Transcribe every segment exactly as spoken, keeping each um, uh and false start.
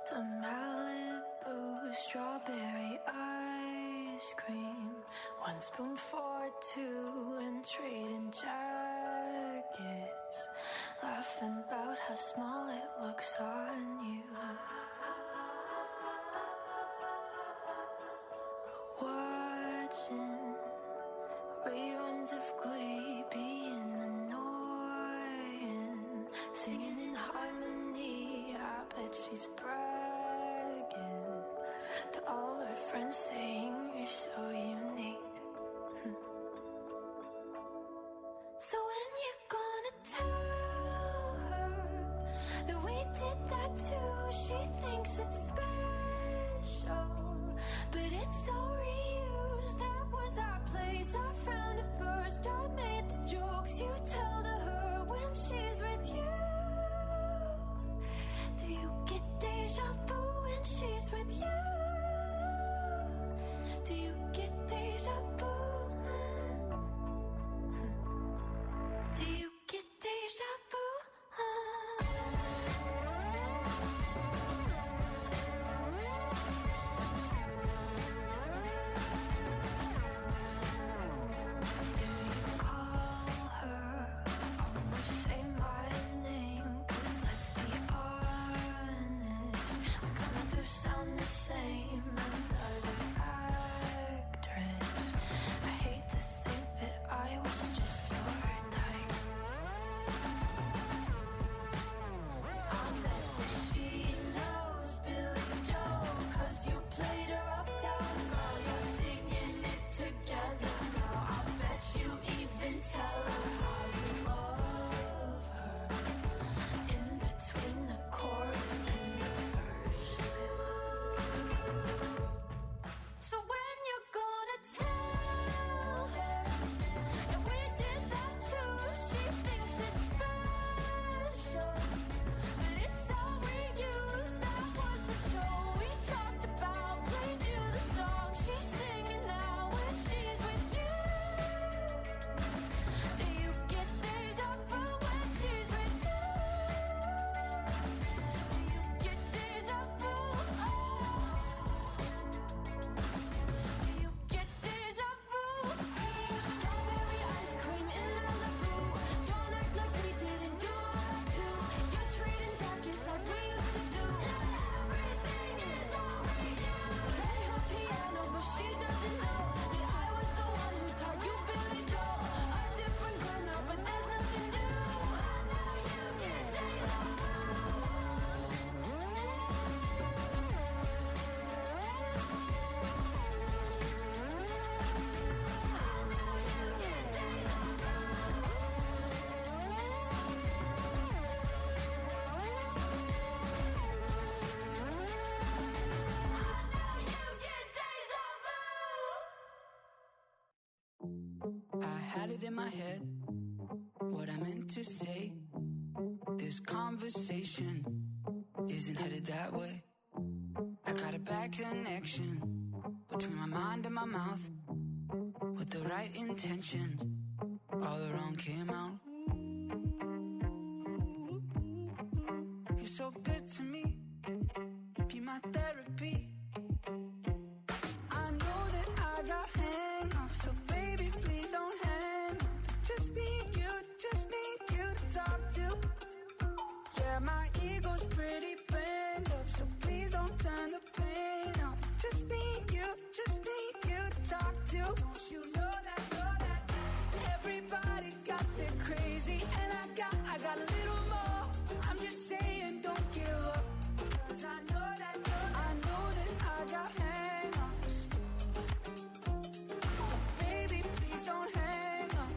to Malibu, strawberry ice cream. One spoon for two and trading jackets, laughing about how small it looks on you. Watching reruns of Glee, being annoying, singing in harmony. I bet she's bragging to all her friends, saying you're so unique. So when you're gonna tell her that we did that too? She thinks it's special, but it's so reused. That was our place, I found it first. I made the jokes you tell to her when she's with you. Do you get deja vu when she's with you? Do you get deja vu? Do you get deja vu? In my head, what I meant to say. This conversation isn't headed that way. I got a bad connection between my mind and my mouth. With the right intentions, all the wrong came out. You're so good to me, be my therapy. I know that I got hang-ups, so baby, please don't hang. Just need you, just need you to talk to. Yeah, my ego's pretty bent up, so please don't turn the pain up. Just need you, just need you to talk to. Don't you know that, know that everybody got their crazy, and I got, I got a little more. I'm just saying, don't give up, 'cause I know that, know that I know that I got hang-ups. Baby, please don't hang up.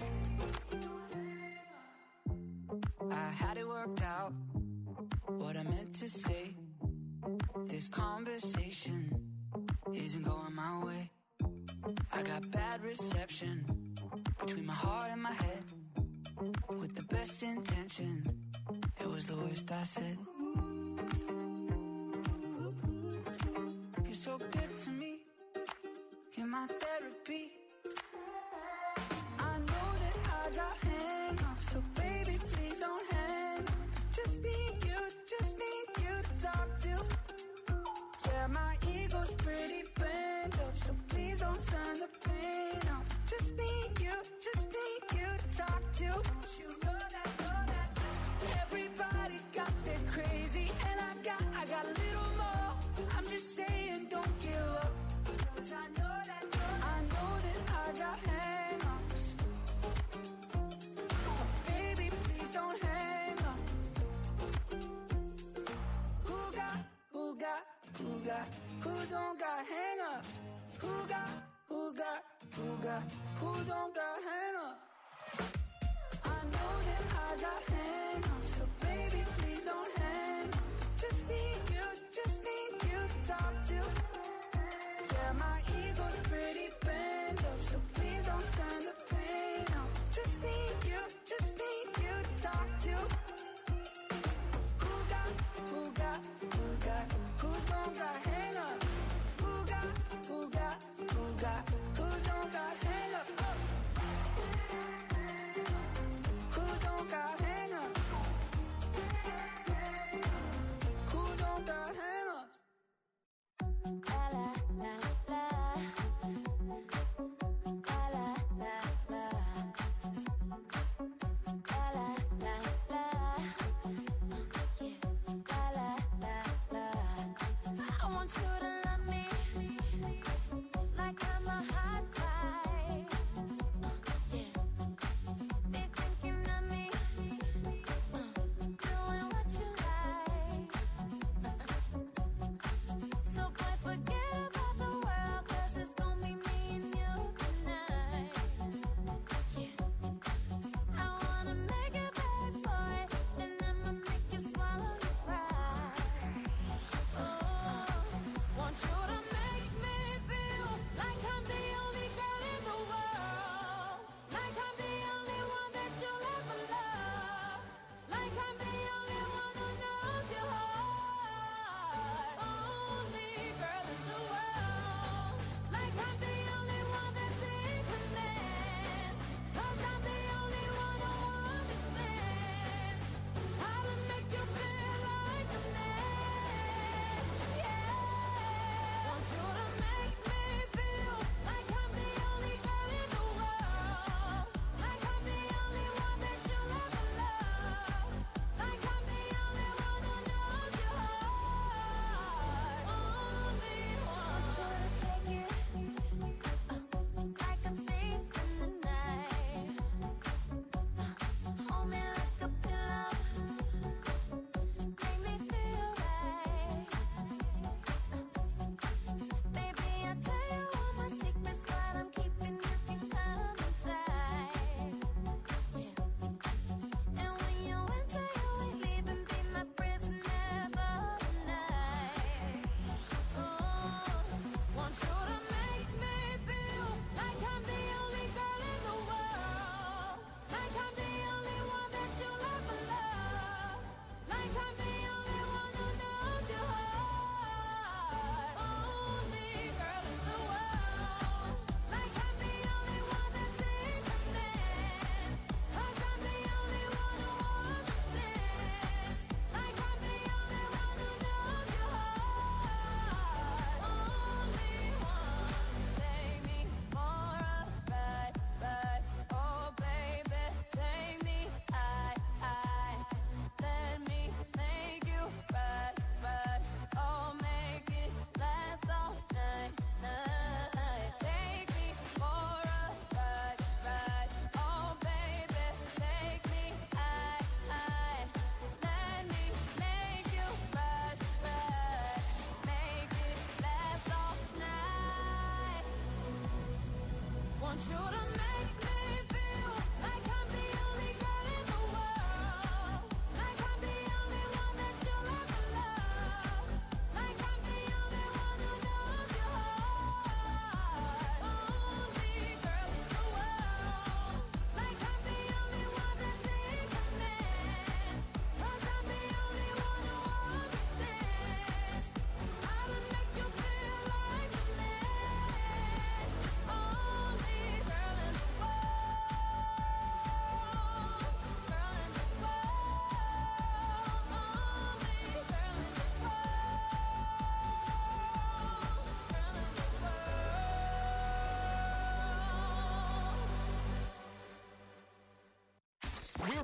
I had it worked out, what I meant to say. This conversation isn't going my way. I got bad reception between my heart and my head. With the best intentions, it was the worst I said. You're so good to me, you're my therapy. I know that I got hang-ups, so baby, please don't hang. Just need you, just need you to talk to. Yeah, my ego's pretty bent up, so please don't turn the pain up. Just need you, just need you to talk to. Don't you know that, know that? Everybody got their crazy, and I got, I got a little more. I'm just saying, don't give up, 'cause I know that, know that. I know that I got hang-ups. But baby, please don't hang up. Who got, who got, who got, who don't got hang-ups? Who got, who got, who got, who don't got hang-ups? I know that I got hang-ups, so baby, please don't hang up. Just need you, just need you to talk to. Yeah, my ego's pretty bent up, so please don't turn the pain up. Just need you, just need you to talk to. Who got, who got, who got, who don't got hang-ups? Who got, who got, who got, who don't got hang-ups? Oh.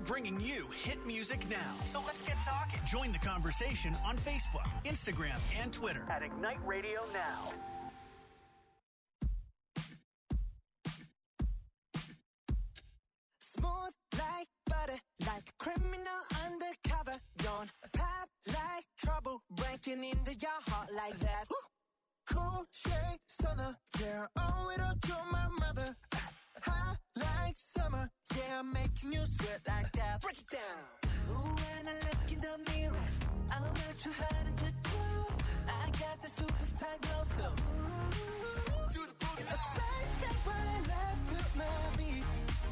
bringing you hit music now. So let's get talking. Join the conversation on Facebook, Instagram, and Twitter at Ignite Radio Now. Smooth like butter, like a criminal undercover. Don't pop like trouble, breaking into your heart like that. Cool shade stunner, yeah, owe it all to my mother. Hot like summer, yeah, I'm making you sweat like that. Break it down. Ooh, when I look in the mirror, I'm not too hard to do. I got the superstar glow, so ooh, do the boogie. A side step right left to my beat.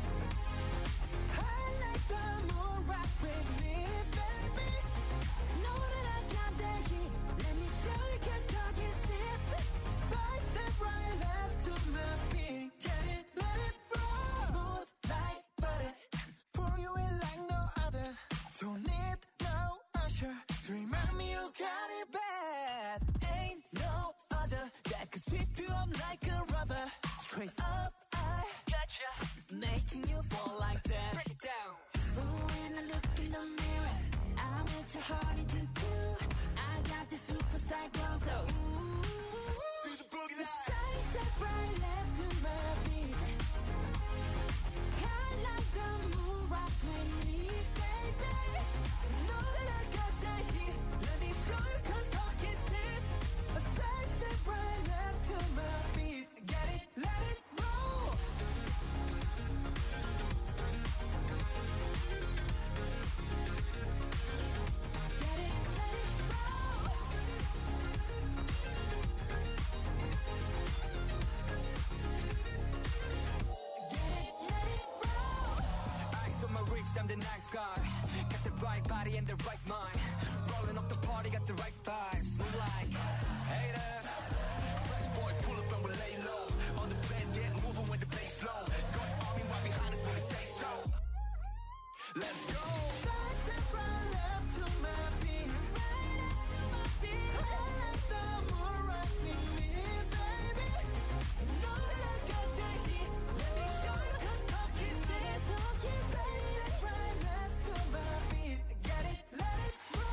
I like the moon rock with me, baby. Know that I got that heat. Let me show you, 'cause talk is cheap. Side step right left to my beat. Get it, let it roll. Smooth like butter. Pour you in like no other. Don't need no usher to remind me you got it bad. Ain't no other that could sweep you up like a rubber. Straight up, I gotcha. Making you fall like that. Break it down. Ooh, when I look in the mirror, I'm not too hard to do. I got the superstar glow, so ooh, to the boogie line. Side step right left to my beat. I like the moon rock with me, baby. Know that I got that heat. Let me show you, 'cause talk is cheap. A side step right left to my beat. Get it, let it roll. Get it, let it roll. Get it, let it roll. Eyes on my wrist, I'm the nice guy. Got the right body and the right mind. Rolling up the party, got the right vibes. Move like haters. Fresh boy, pull up and we lay low. All the players get moving with the bass low. Got army right behind us when we say so. Let's go. Side step right left to my beat. Right up to my beat. I like the moon rock with me, baby. Know that I got that heat. Let me show you, 'cause talk is cheap. Side step right left to my beat. Get it, let it roll.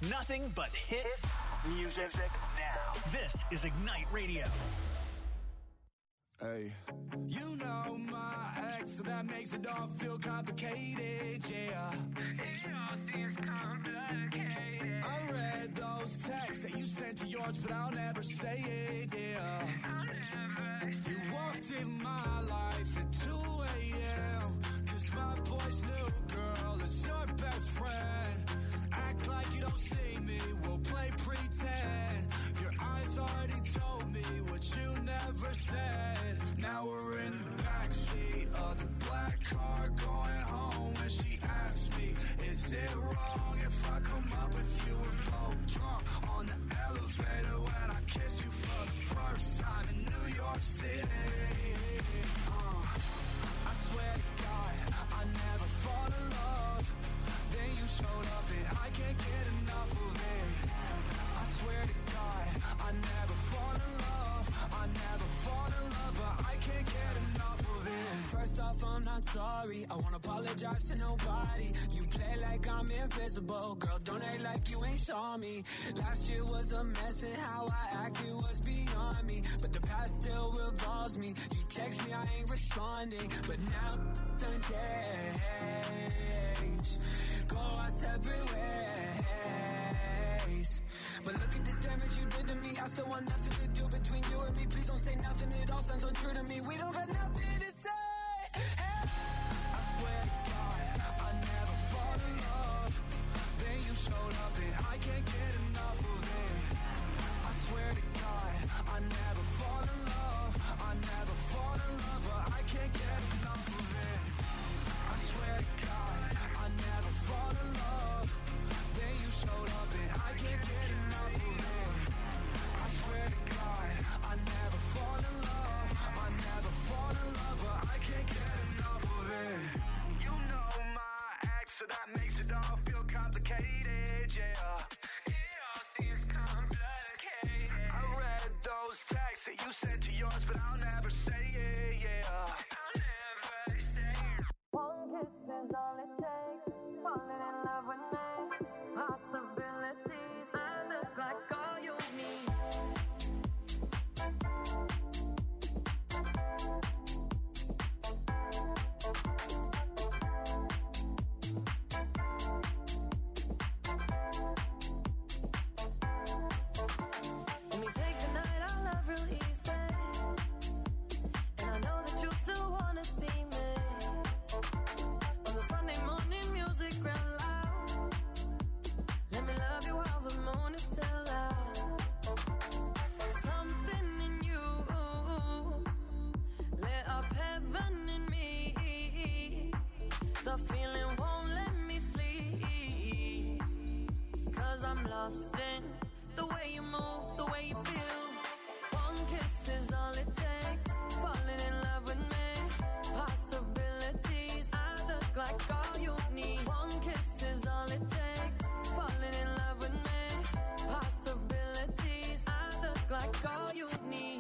Nothing but hit music now. This is Ignite Radio. Hey, you know my ex, so that makes it all feel complicated, yeah. It all seems complicated. I read those texts that you sent to yours, but I'll never say it, yeah. I'll never say it. You walked in my life at two a.m. Cause my boy's new girl is your best friend. Act like you don't see me, we'll play pretend. Your eyes already told me what you never said. Now we're in the backseat of the black car going home. When she asked me, is it wrong if I come up with you? We're both drunk on the elevator when I kiss you for the first time in New York City. Uh, I swear to God, I never fall in love. Then you showed up and I can't get enough of it. I swear to God, I never fall in love. I never fall in love, but I can't get enough of it. First off, I'm not sorry. I won't apologize to nobody. You play like I'm invisible. Girl, don't act like you ain't saw me. Last year was a mess and how I acted was beyond me. But the past still revolves me. You text me, I ain't responding. But now done change. Go our separate ways. But look at this damage you did to me. I still want nothing to do between you and me. Please don't say nothing, it all sounds untrue to me. We don't got nothing to say. Hey. I swear to God, I never fall in love. Then you showed up and I can't get enough of it. I swear to God, I never fall in love. I never fall in love, but I can't get enough of it. I swear to God, I never fall in love. Then you showed up and I can't get enough of it. I swear to God, I never fall in love. I never fall in love, but I can't get enough of it. You know my ex, so that makes it all feel complicated, yeah. It all seems complicated. I read those texts that you sent to yours, but I'll never say it, yeah. I'll never say it. One kiss is all it takes. Falling in love with me. Possibilities. I look like all you need. Let me take the night, I love real easy. And I know that you still wanna see me. On the Sunday morning, music real loud. Let me love you while the moon is still out. Something in you lit up heaven in me. The feeling won't let me sleep. Cause I'm lost in the way you move, the way you feel. One kiss is all it takes. Falling in love with me. Possibilities. I look like all you need. One kiss is all it takes. Falling in love with me. Possibilities. I look like all you need.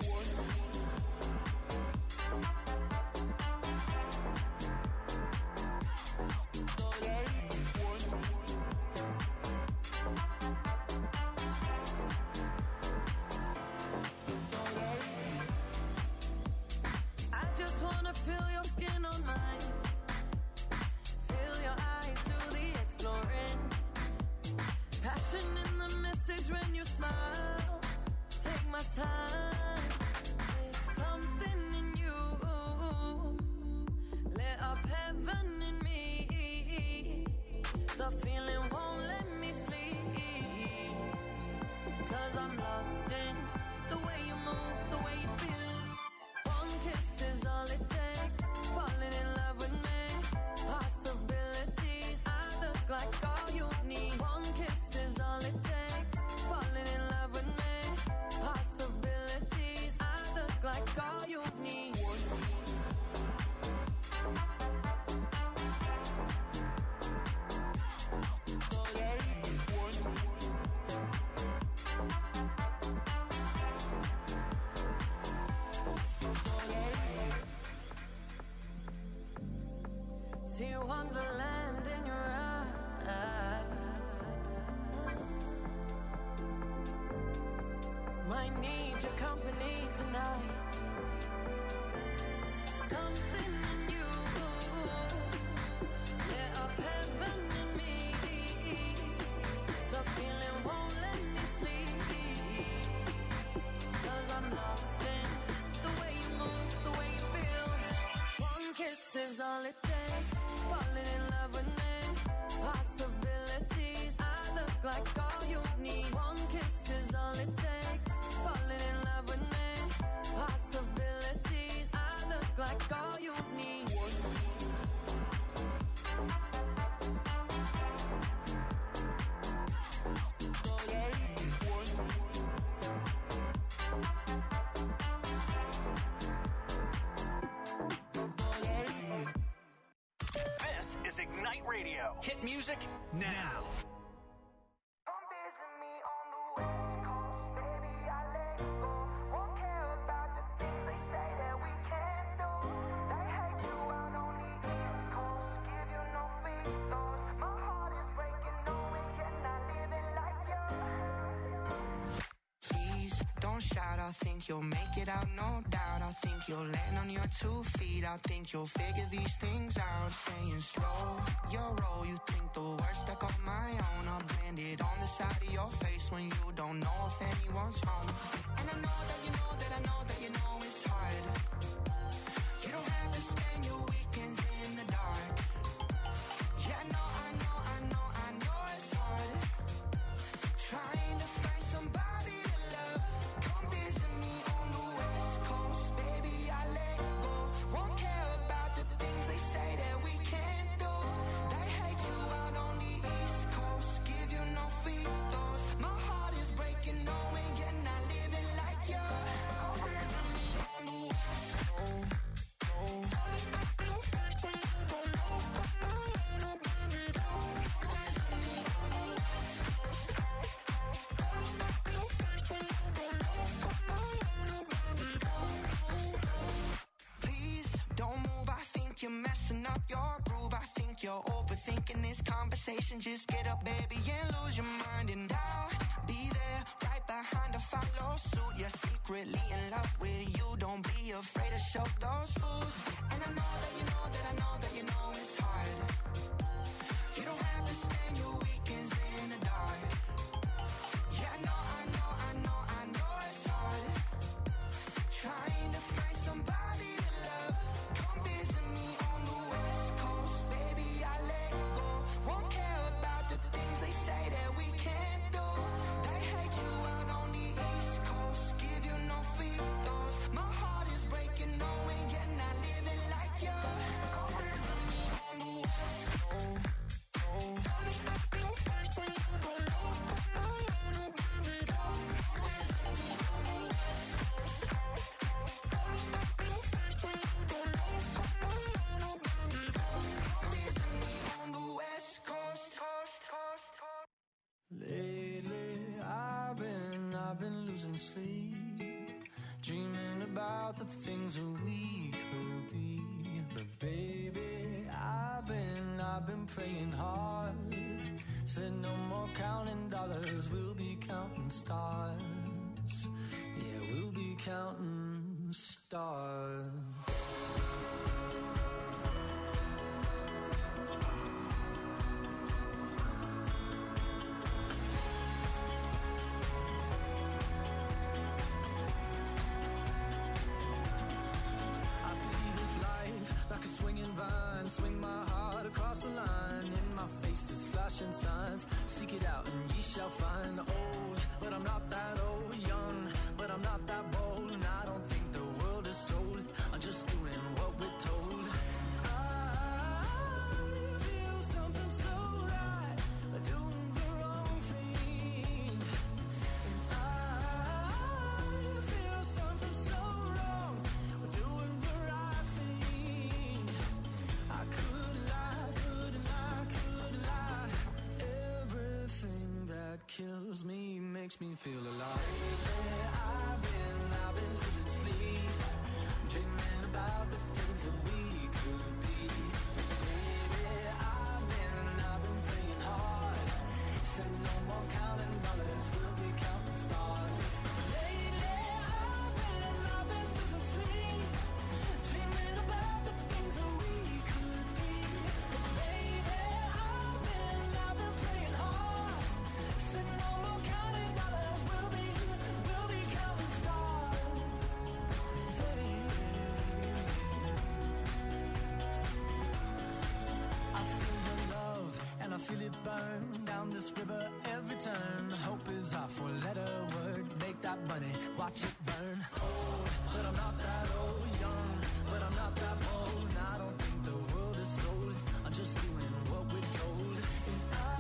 I just wanna feel your skin on mine. Feel your eyes do the exploring. Passion in the message when you smile. Take my time. Something in you lit up heaven in me. The feeling won't let me sleep. Cause I'm lost in the way you move, the way you feel. One kiss is all it takes. Falling in love with me. Possibilities. I look like all you need. One kiss is all it takes. Falling in love with me. Possibilities. I look like all you need. See wonderland in your eyes. night. Something in you lit up heaven in me. The feeling won't let me sleep, 'cause I'm lost in the way you move, the way you feel. One kiss is all it takes, falling in love with me. Possibilities, I look like all you need. One kiss is all it takes, falling in love with me. Possibilities, I look like all you need. This is Ignite Radio. Hit music now. Shout, I think you'll make it out, no doubt. I think you'll land on your two feet. I think you'll figure these things out. Staying slow, your roll. You think the worst stuck on my own. I'll blend it on the side of your face when you don't know if anyone's home. And I know that you know that I know that you know it's hard. You don't have to spend your weekends in the dark. Yeah, I know, I know, I know, I know it's hard. Trying to find somebody to love. Come visit me on the West Coast, baby, I let go. Won't care about the things they say that we can't do. They hate you out on the East Coast, give you no free throws. My heart is breaking, knowing you're not living like you. Come visit me on the West Coast. Please don't move, I think you're messing up your groove. I think you're overthinking this conversation. Just get up, baby, and lose your mind. And I'll be there right behind to follow suit. You're secretly in love with you. Don't be afraid to show those fools. And I know that you know that I know that you know it's hard. You don't have to spend your weekends in the dark. Yeah, I know, I know, I know, I know it's hard. Trying to find somebody to love. Come visit me on the West Coast, baby, I let go. Won't care about the things they say that we can't do. They hate you out on the East Coast, give you no free throws. My heart is breaking, knowing you're not living like you. Come visit me on the West Coast. Lately, I've been, I've been losing sleep, dreaming about the things that we could be. But baby, I've been, I've been praying hard. Said no more counting dollars, we'll be counting stars. Yeah, we'll be counting stars. Like a swinging vine, swing my heart across the line. In my face is flashing signs. Seek it out and ye shall find. Old, but I'm not that old. Young, but I'm not that bold. And I don't think the world is sold. I'm just doing what we're told. I feel something so right, doing the wrong thing. And I feel something so wrong, doing the right thing. I could lie, could lie, could lie. Everything that kills me makes me feel alive. Yeah, I've been, I've been losing sleep, dreaming about the things that we could be. Baby, I've been, I've been praying hard. Said no more counting dollars, we'll be counting stars. Lately, I've been, I've been till it burn. Down this river every turn. Hope is our four-letter word. Make that money, watch it burn. Old, but I'm not that old. Young, but I'm not that bold. And I don't think the world is sold. I'm just doing what we're told. And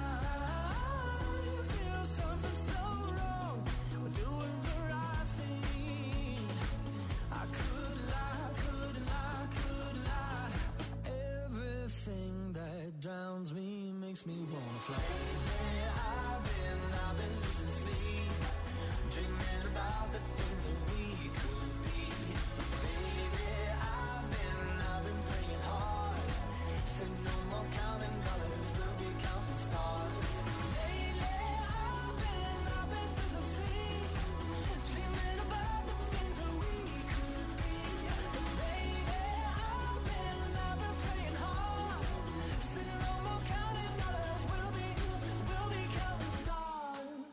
I feel something so wrong. We're doing the right thing. I could lie, could lie, could lie. Everything that drowns me makes me wanna fly. Lately I've been, I've been losing sleep, dreaming about the things that we could be. Baby, I've been, I've been praying hard. Said no more counting dollars, we'll be counting stars. Lately I've been, I've been losing sleep, dreaming about the things that we could be. Baby, I've been, I've been praying hard. Said no more counting dollars, we'll be, we'll be counting stars.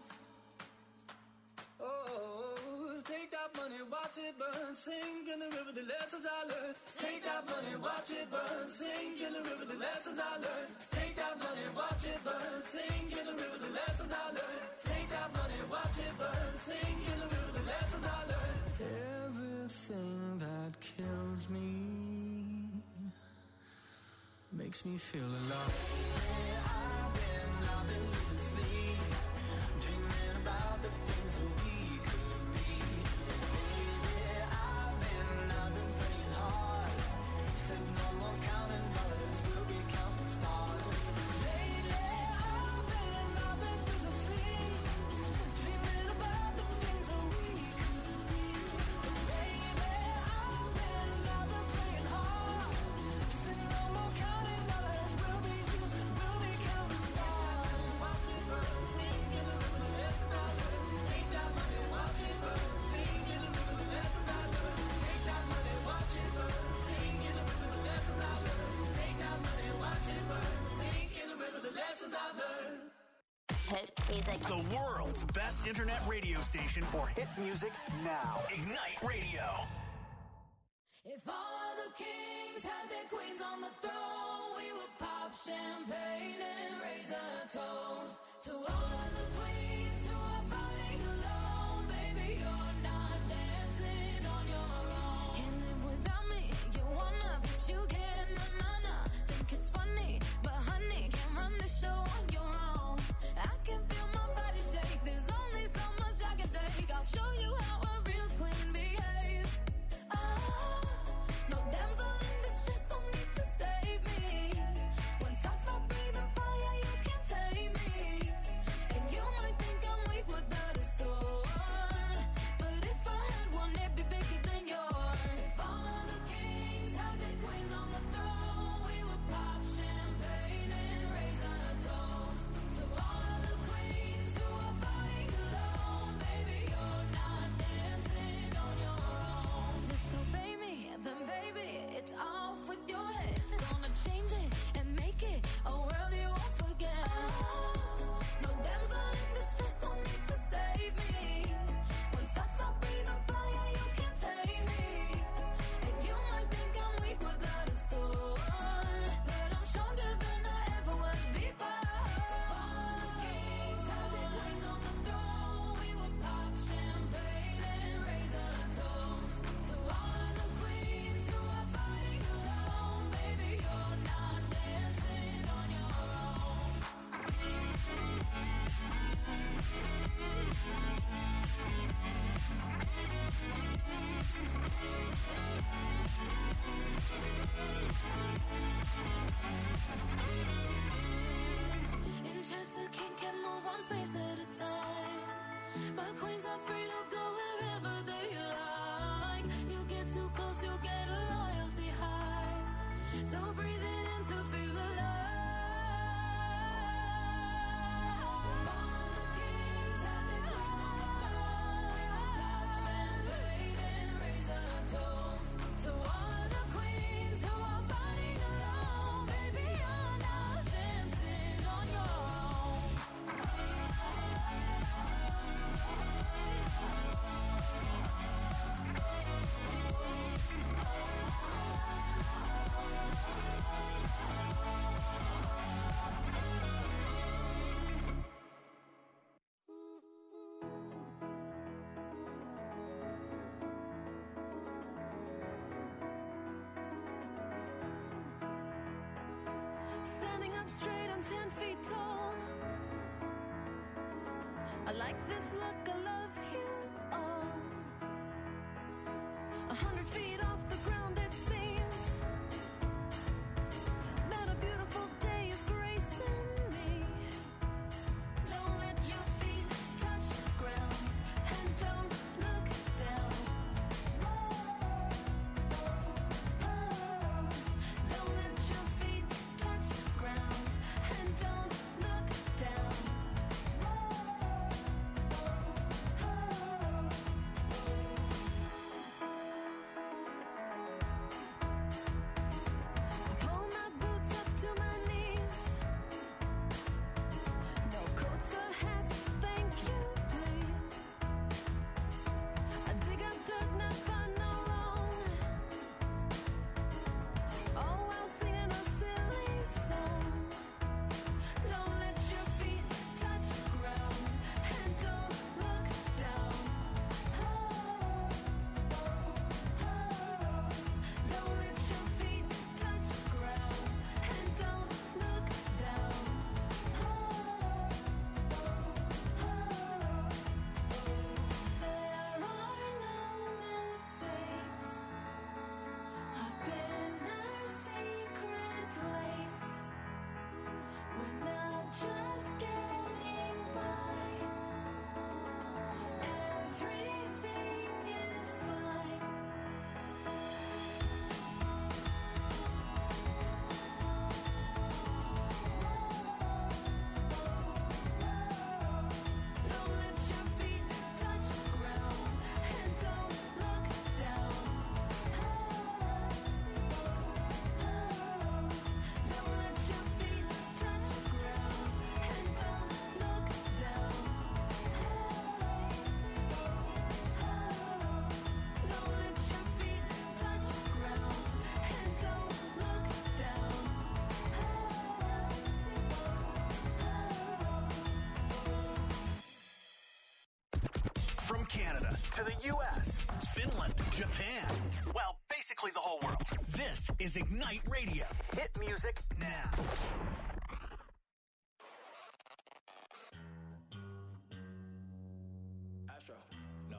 Oh, take that money, watch it burn, sink in the river, the lessons I learned. Take that money, watch it burn, sink in the river, the lessons I learned. Take that money, watch it burn, sink in the river, the lessons I learned. Take that money, watch it burn, sink in the river, the lessons I learned. Everything that kills me makes me feel alive. I've been, I've been losing sleep, dreaming about the things that we could be. Baby, I've been, I've been praying hard. Said no more counting dollars, we'll be counting stars. Lately, I've been, I've been losing sleep, dreaming about the things that we could be. Baby, I've been, I've been praying hard. Said no more counting dollars, we'll be, we'll be counting stars. Watch it burn, sing in the river, the lessons I learned. Take that money, watch it burn, sing in the river, the lessons I learned. Take that money, watch it burn, sing in the river, the lessons I learned. Take that money, watch it burn, sing in the river, the lessons I learned. Hit music. The world's best internet radio station for hit music now. Ignite Radio. If all of the kings had their queens on the throne, we would pop champagne and raise a toast to all of the queens who are fighting alone. Baby, you're not dancing on your own. Can't live without me, you wanna, but you can't. Na na na, think it's funny, but honey, can't run the show on your own. I can feel my body shake. There's only so much I can take. I'll show you how a real queen behaves. Ah, no damsel in distress, don't need to save me. Once I stop breathing fire, you can't tame me. And you might think I'm weak without a sword, but if I had one, it'd be bigger than yours. Standing up straight, I'm ten feet tall. I like this look, I love you all. A hundred feet off the ground it seems that a beautiful day is gracing me. Don't let your feet touch the ground and don't look down. Don't let your feet touch the ground and don't look down. Pull my boots up to my knees. No coats or hats, thank you, please. I dig up dirt, not find no wrong. All while singing a silly song. Don't let your feet touch the ground and don't look down. Don't let your feet touch the ground and don't look down. There are no mistakes. I've been our secret place. We're not just getting by. Everything is fine. Don't let your feet touch the ground and don't look down. Don't let your feet touch the ground and don't look down. Don't let your feet touch the ground and don't look down. From Canada to the U S, Finland, Japan, well, basically the whole world. This is Ignite Radio. Hit music now. Astro, no.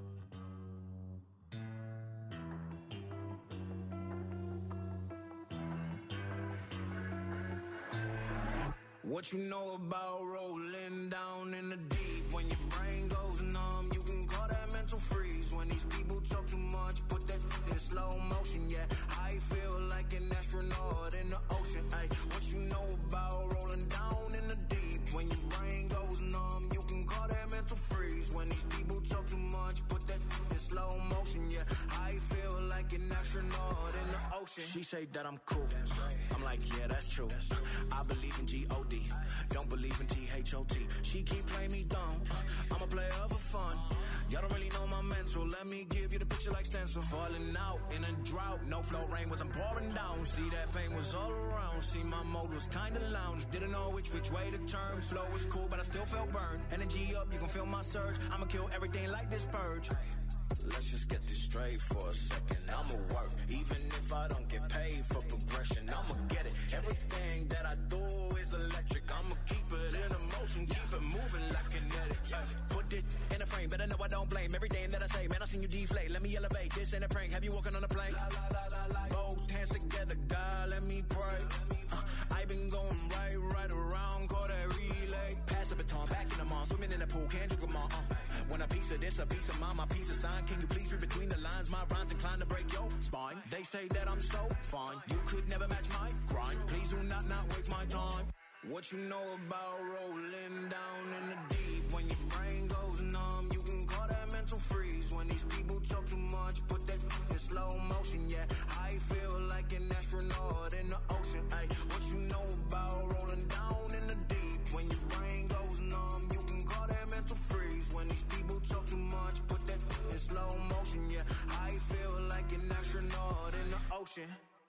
What you know about rolling down in the deep? When your brain goes numb, you can call that mental freeze. When these people talk too much, put that in slow motion. Yeah, I feel like an astronaut in the ocean. Ay, what you know about rolling down in the deep? When your brain goes numb, you can call that mental freeze. When these people talk too much, put that in slow motion. Yeah, I feel like an astronaut in the ocean. She say that I'm cool. I'm like, yeah, that's true. I believe in G O D. Don't believe in T H O T. She keep playing me dumb. I'm a player for fun. Y'all don't really know my mental. Let me give you the picture like stencil. Falling out in a drought. No flow rain was I'm pouring down. See that pain was all around. See my mode was kinda lounge. Didn't know which which way to turn. Flow was cool, but I still felt burned. Energy up, you can feel my surge. I'ma kill everything like this purge. Let's just get this straight for a second. I'ma work, even if I don't get paid for progression. I'ma get it. Everything that I do is electric. I'ma keep it in motion, keep it moving like kinetic. Yeah. Put it in a frame, better know I don't blame everything that I say. Man, I seen you deflate. Let me elevate. This ain't a prank. Have you walking on a plane? La, la, la, la, la. Both hands together, God, let me pray. Uh, I been going right, right around, call that relay. Pass the baton, back in the mall, swimming in the pool, can't you come on? Uh. When a piece of this, a piece of mine, my piece of sign. Can you please read between the lines? My rhymes inclined to break your spine. They say that I'm so fine. You could never match my grind. Please do not not waste my time. What you know about rolling down in the deep? When your brain goes numb, you can call that mental freeze. When these people talk too much, put that in slow motion. Yeah, I feel like an astronaut in the ocean. Ay, what you know about rolling down in the deep? When your brain goes numb, you can call that mental freeze. When these people talk too much, put that in slow motion. Yeah, I feel like an astronaut in the ocean.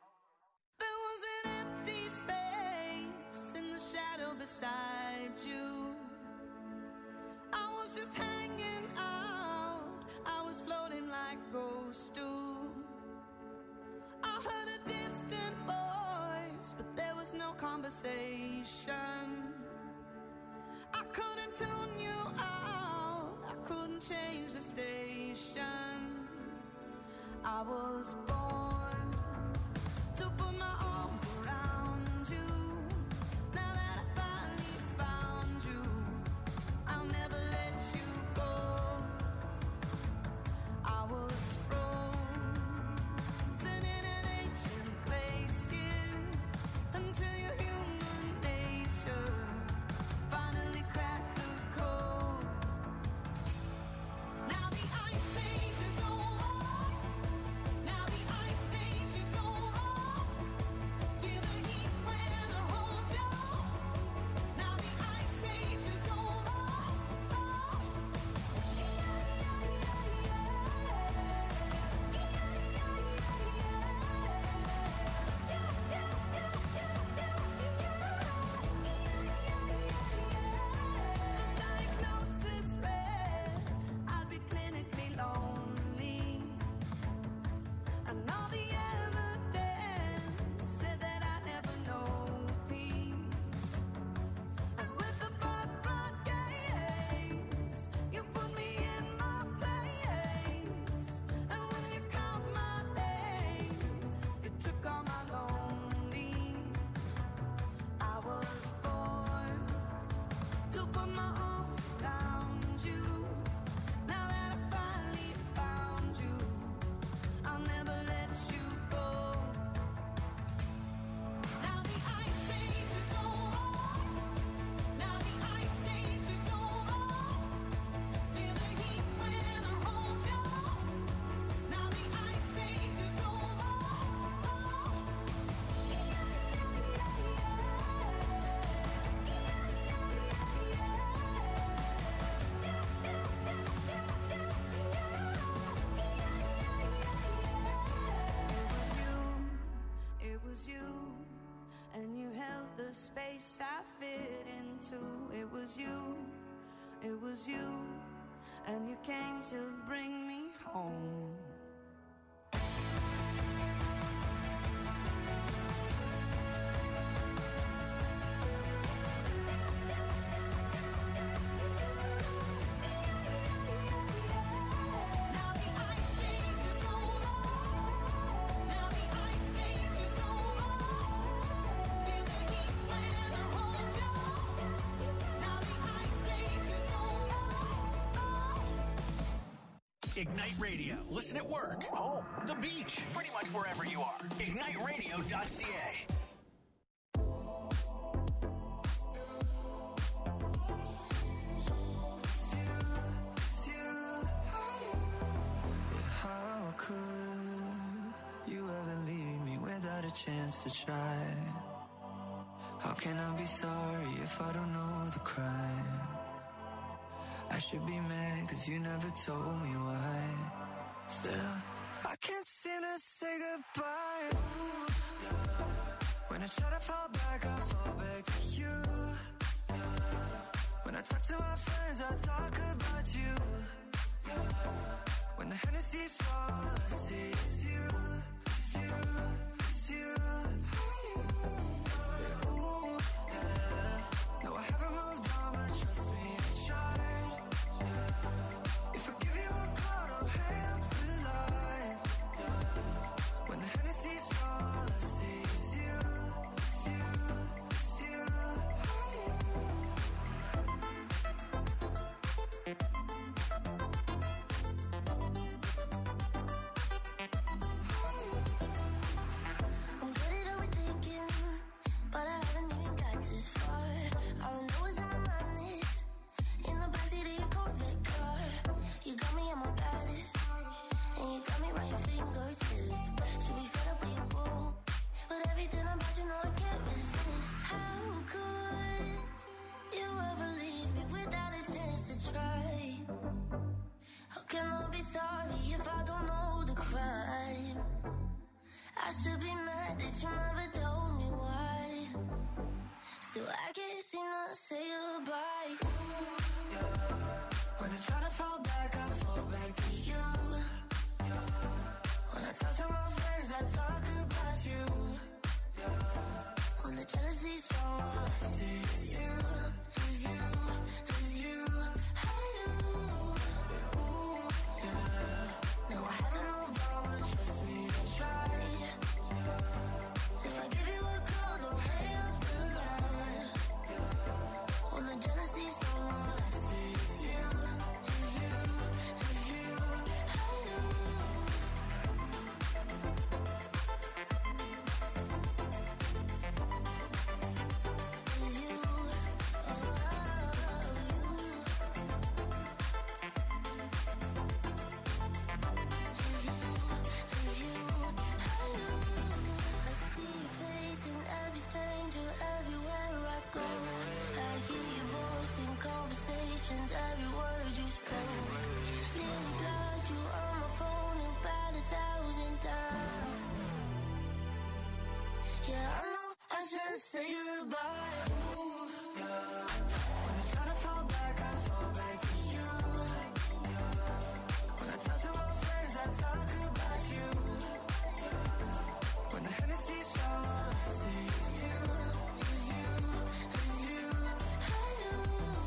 There was an empty space in the shadow beside you. I was just hanging out. I was floating like ghosts do. I heard a distant voice, but there was no conversation. I couldn't tune you out, I couldn't change the station. I was born to put my arms around you. Now that I finally found you, I'll never let you go. I was frozen in an ancient place, yeah, until your human nature finally cracked the code. Now the ice age is over. Now the ice age is over. Feel the heat when I hold you. Now the ice age is over. Oh. Yeah, yeah, yeah, yeah. Yeah, yeah, yeah, yeah. The diagnosis read I'd be clinically lonely, and all the evidence said that I'd never know peace. And with the birth brought gaze, you put me in my place. And when you called my name, it took all my lonely. I was born to put my arms around you. Now that I finally found you, I'll never let you go. Now the ice age is over. Now the ice age is over. Feel the heat when I hold you. Now the ice age is over. Oh. Yeah, yeah, yeah, It was you, and you held the space I fit into. It was you, it was you, and you came to bring me home. Now the ice age is over. Now the ice age is over. Feel the heat when I hold you. Now the ice age is over. Ignite Radio. Listen at work, home, the beach, pretty much wherever you are. ignite radio dot c a. How could you ever leave me without a chance to try? How can I be sorry if I don't know the crime? I should be mad cause you never told me why. Still, I can't seem to say goodbye. Ooh, yeah. When I try to fall back, I fall back to you. Yeah. When I talk to my friends, I talk about you. Yeah. When the Hennessy's all I see is you, it's you, it's you. Yeah, ooh, yeah. No, I haven't moved on, but trust me, I tried. Yeah. If I give you a call, don't hang up the line. Yeah. When the Hennessy's all I see is you, it's you, it's you. I'm good at overthinking, but I haven't even got this far. All I know is in my mind is in the backseat of your Corvette car. You got me at my baddest, and you got me right your fingertip. Should be fed up with your boo, but everything about you know I can't resist. How could you ever leave me without a chance to try? How can I be sorry if I don't know the crime? I should be mad that you never told me why. Still, I can't seem to say goodbye. Ooh, yeah. When I try to fall back, I fall back to you. Yeah. When I talk to my friends, I talk about you. Yeah. When the the jealousy's strong, all I see is you, is you, is you. I know, ooh, yeah. No, I haven't moved on, but trust me, I tried. If I give you a call, don't hang up the line. When the jealousy's strong, all I see is you, is you, is you. I know. Every word you spoke, nearly blocked you on my phone about a thousand times. Yeah, I know I should say goodbye. Ooh, yeah. When I try to fall back, I fall back to you. When I talk to my friends, I talk about you. When the Hennessy's strong, all I see is you, is you, is you. I know.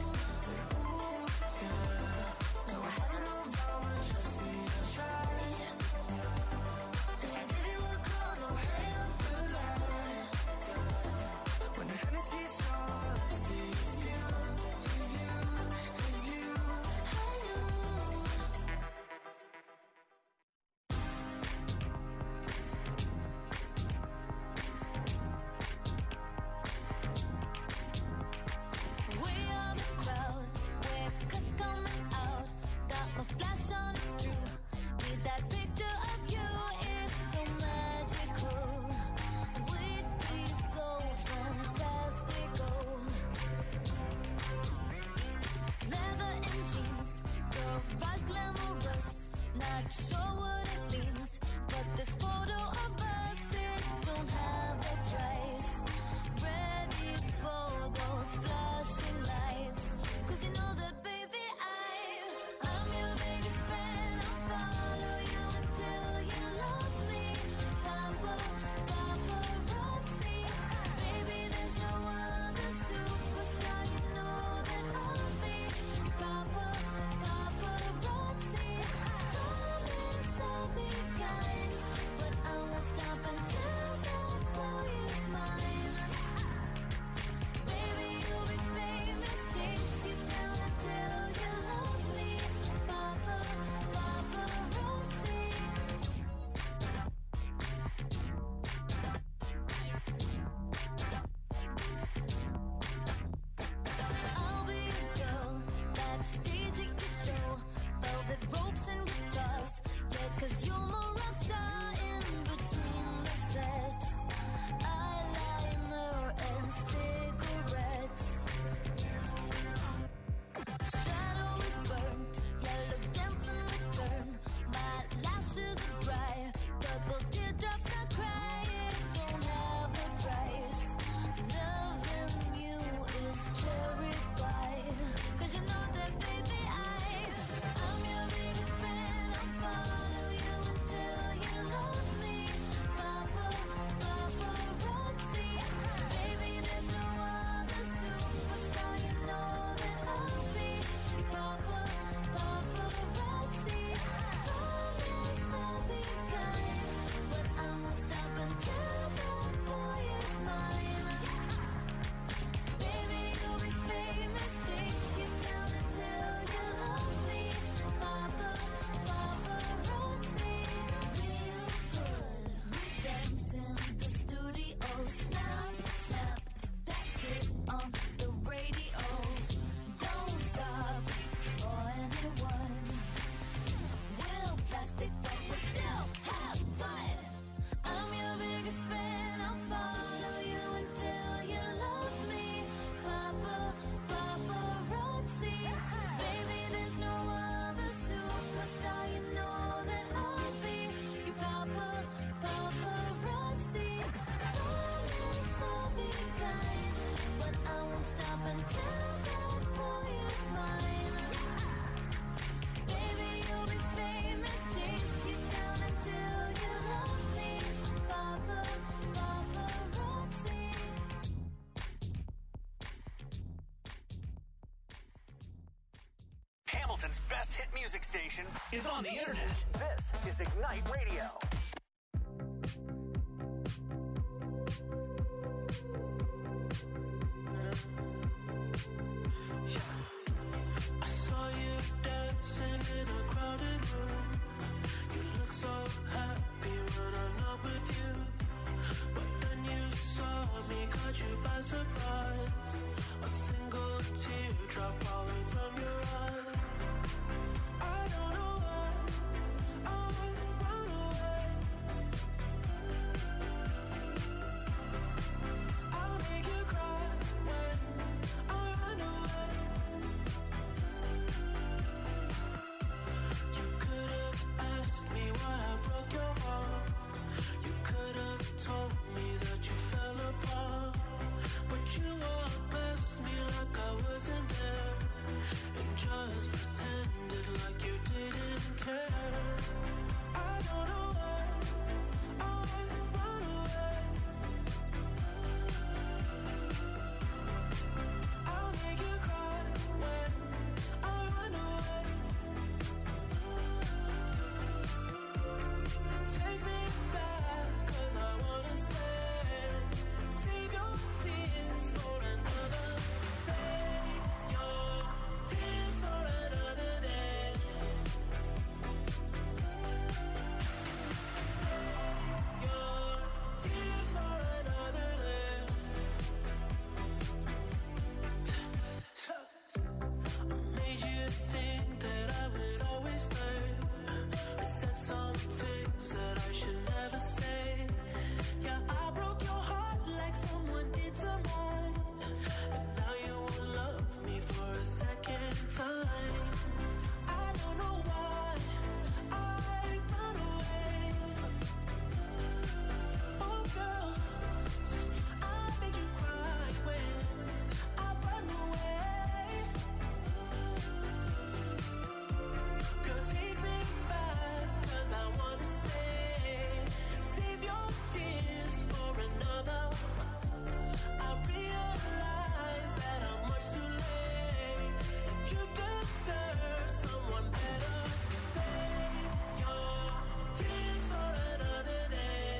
No, I haven't moved on, but trust me, I'll try. If I give you a call, don't hang up the line. When the Hennessy's strong, all I see is you, is you, is you. I know. We are the crowd, we're coming out. Got my flash on, it's true. Need that picture of you, it's so magical. We'd be so fantastical. Leather and jeans, garage glamorous. Not sure what it means, but this photo of us, it don't have a price. Ready for those flashing lights, 'cause you know that baby I, I'm your biggest fan. I'll follow you until you love me. Papa, paparazzi, baby there's no other superstar, you know that I'll be your Papa, paparazzi. Come and Music's best hit music station is on the internet. This is Ignite Radio. I saw you dancing in a crowded room. You look so happy when I'm not with you. But then you saw me, caught you by surprise. A single teardrop falling from your eye. I don't know why I run away. I'll make you cry when I run away. You could have asked me why I broke your heart. You could have told me that you fell apart. But you walked past me like I wasn't there, and just pretended like you didn't care. I don't know why I run away. I'll make you cry when I run away. Take me back, 'cause I wanna stay. Save your tears for another. Save your tears for another day. Save your tears for another day. I made you think that I would always stay. I said some things that I should never say. Yeah, I broke your heart like someone did to mine. And now you won't love me for a second time. I don't know why I run away. Oh girl, I make you cry when I run away. Girl, take me back, 'cause I wanna stay. Save your tears for another. I realize that I'm much too late, and you deserve someone better. Save your tears for another day.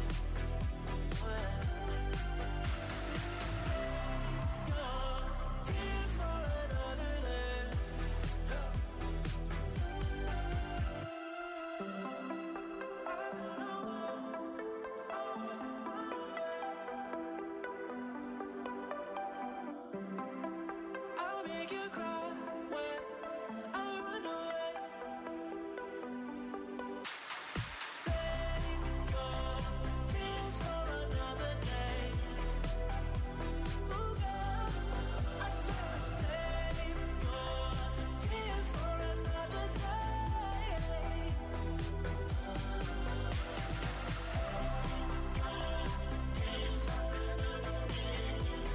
Save your tears for another day. I'll make you cry when I run away. Save your tears for another day. Ooh, girl, I said save your tears for another day. Tears for another day.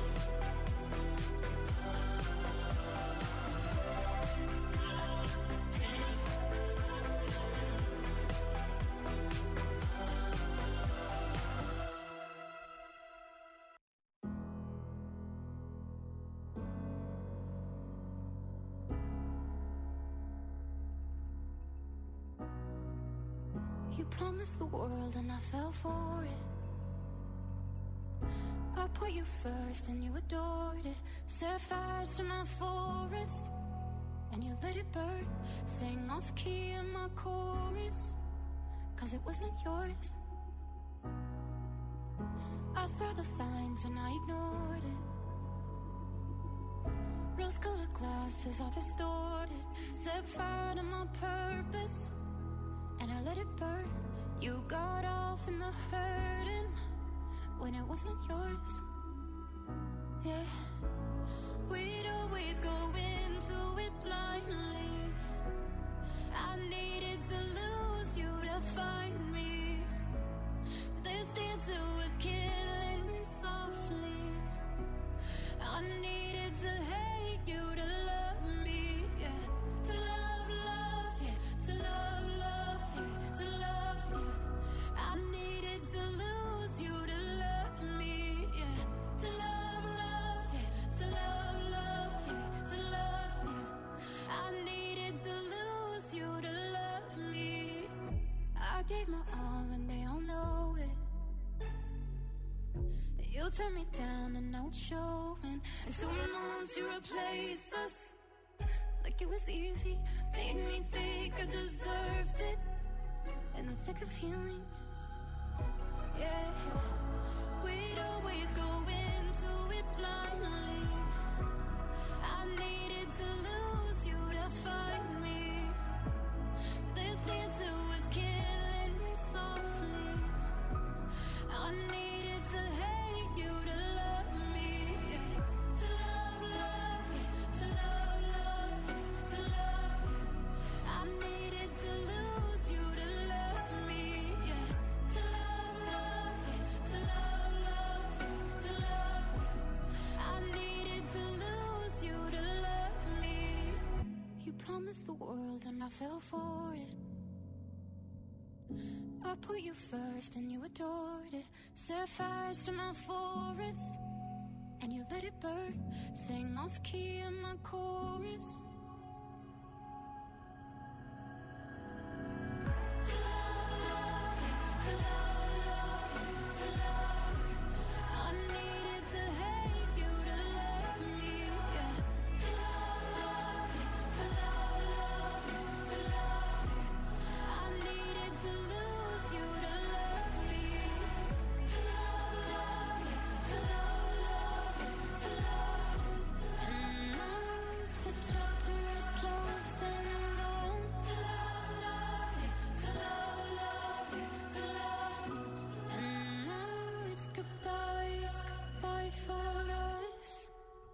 You promised the world and I fell for it. I put you first and you adored it. Set fires to my forest and you let it burn. Sang off key in my chorus, 'cause it wasn't yours. I saw the signs and I ignored it. Rose-colored glasses all distorted. Set fire to my purpose and I let it burn. You got off in the hurting when it wasn't yours. Yeah, we'd always go into it blindly. I needed to lose you to find me. This dancer was killing me softly. I needed to hate you to love me. Yeah, to love, love, yeah, to love, love, yeah, to love you. I needed to lose you to love me. Yeah, to love, love, yeah, to love, love, yeah, to love you. I needed to You turned me down and now it's showing. And two months you replaced us like it was easy. Made me think I deserved it. In the thick of healing, yeah. We'd always go into it blindly. I needed to lose you to find me. This dancer was killing me softly. I needed to hate you to love me, yeah. To love, love you, to love, love you, to love you. I needed to lose you to love me, yeah. To love, love you, to love, love you, to love you. I needed to lose you to love me. You promised the world and I fell for it. I put you first and you adored it. Set fires to my forest and you let it burn. Sang off key in my chorus. To love, love you, to love, love you, to love you. I needed to hate you to love me, yeah. To love, love you, to love, love you, to love you. I needed to lose you to love me. To love, love you, to love, love you, to love you. And now the chapter is closed and done. To love, love you, to love, love you, to love you. And now it's goodbye, it's goodbye for us.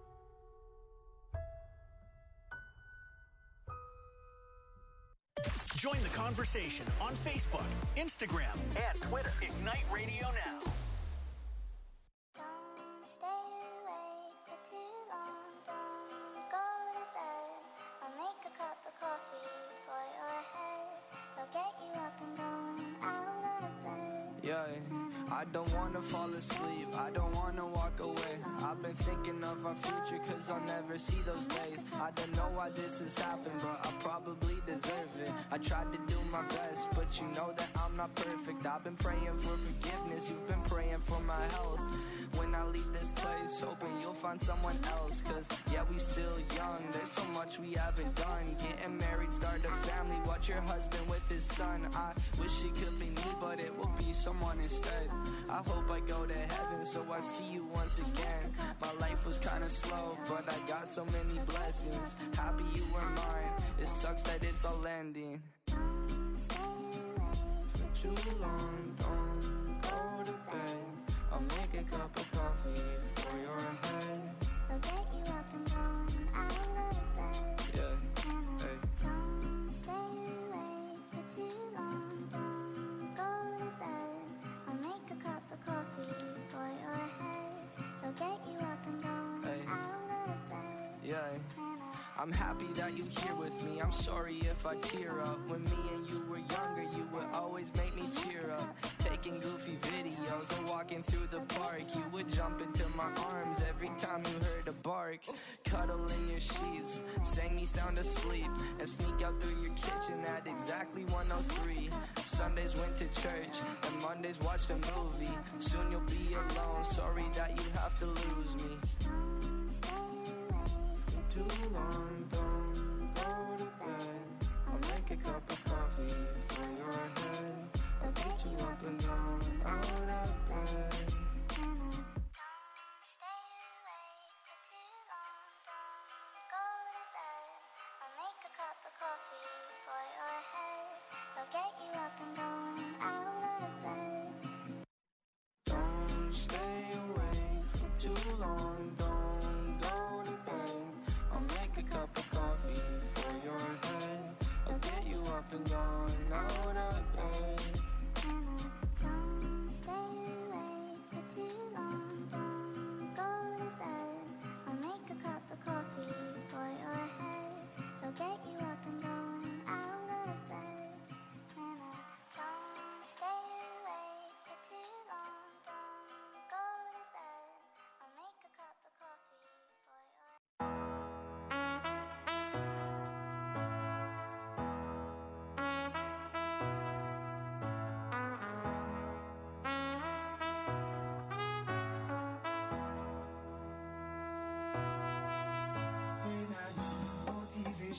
Join the conversation on Facebook, Instagram, and Twitter. Ignite Radio Now. Don't stay awake for too long. Don't go to bed. I'll make a cup of coffee for your head. I'll get you up and going out of bed. Yeah, I don't wanna fall asleep, I don't wanna walk away. I've been thinking of our future cause I'll never see those days. I don't know why this has happened, but I probably deserve it. I tried to do my best, but you know that I'm not perfect. I've been praying for forgiveness, you've been praying for my health. When I leave this place, hoping you'll find someone else. Cause yeah, we still young, there's so much we haven't done. Getting married, start a family, watch your husband with his son. I wish it could be me, but it will be someone instead. I hope I go to heaven so I see you once again. My life was kinda slow, but I got so many blessings. Happy you were mine, it sucks that it's all ending. For too long, don't go to bed. I'll make a cup of coffee for your head. I'll get you up and going out of bed. Yeah, hey. Don't stay awake for too long. Don't go to bed. I'll make a cup of coffee for your head. I'll get you up and going Hey. out of bed. Yeah. And I I'm happy that you're here with me. I'm sorry if I tear up. When me and you were younger, you would always make me cheer up. Taking goofy videos and walking through the park. You would jump into my arms every time you heard a bark. Cuddle in your sheets, sang me sound asleep, and sneak out through your kitchen at exactly one oh three. Sundays went to church, and Mondays watched a movie. Soon you'll be alone, sorry that you have to lose me. For too long, don't go to bed. I'll make a cup of coffee for your head. I'll get you up and down, out of bed. Don't stay awake for too long. Don't go to bed. I'll make a cup of coffee for your head. I'll get you up and going out of bed. Don't stay awake for too long, don't go to bed. I'll make a cup of coffee for your head. I'll get you up and going out of bed. Don't stay awake for too long. Don't go to bed. I'll make a cup of coffee for your head. I'll get you up and going out of bed. And I don't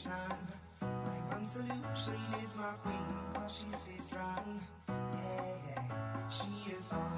solution. My one solution is my queen, cause she stays strong. Yeah, yeah. She is all